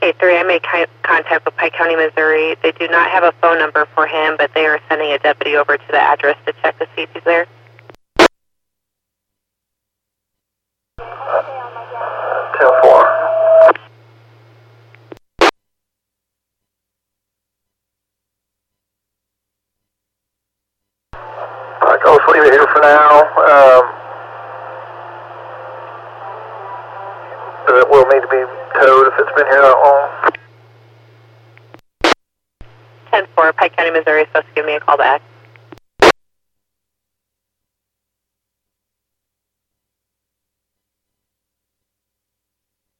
K3, I made contact with Pike County, Missouri. They do not have a phone number for him, but they are sending a deputy over to the address to check to see if he's there. 10-4. Alright, go, let's leave it here for now. It will need to be towed if it's been here that long. 10-4, Pike County, Missouri is supposed to give me a call back.